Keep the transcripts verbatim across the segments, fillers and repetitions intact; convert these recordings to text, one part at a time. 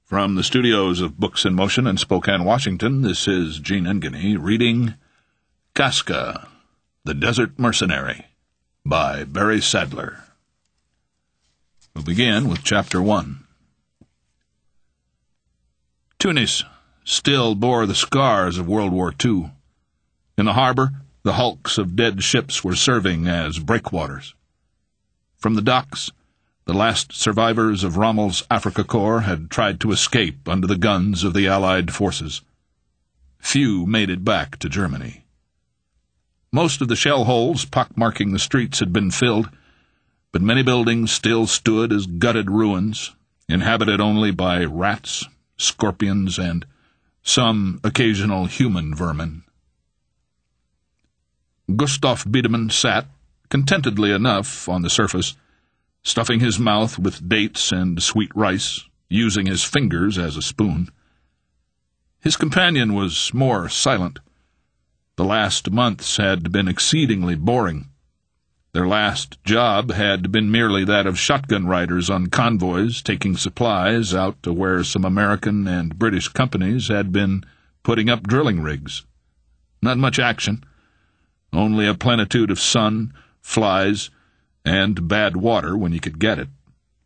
From the studios of Books in Motion in Spokane, Washington, this is Gene Engany reading Casca, the Desert Mercenary, by Barry Sadler. We'll begin with Chapter one. Tunis still bore the scars of World War Two. In the harbor, the hulks of dead ships were serving as breakwaters. From the docks, the last survivors of Rommel's Afrika Korps had tried to escape under the guns of the Allied forces. Few made it back to Germany. Most of the shell holes pockmarking the streets had been filled, but many buildings still stood as gutted ruins, inhabited only by rats, scorpions, and some occasional human vermin. Gustav Biedermann sat, contentedly enough on the surface, stuffing his mouth with dates and sweet rice, using his fingers as a spoon. His companion was more silent. The last months had been exceedingly boring. Their last job had been merely that of shotgun riders on convoys taking supplies out to where some American and British companies had been putting up drilling rigs. Not much action, only a plenitude of sun, flies, and bad water when you could get it.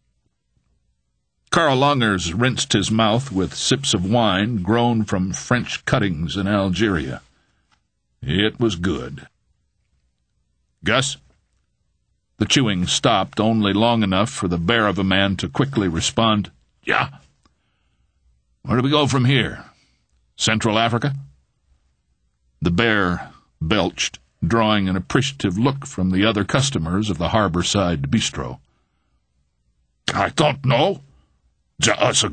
Karl Langers rinsed his mouth with sips of wine grown from French cuttings in Algeria. It was good. "Gus?" The chewing stopped only long enough for the bear of a man to quickly respond, "Yeah." "Where do we go from here? Central Africa?" The bear belched, drawing an appreciative look from the other customers of the harborside bistro. "I don't know. Just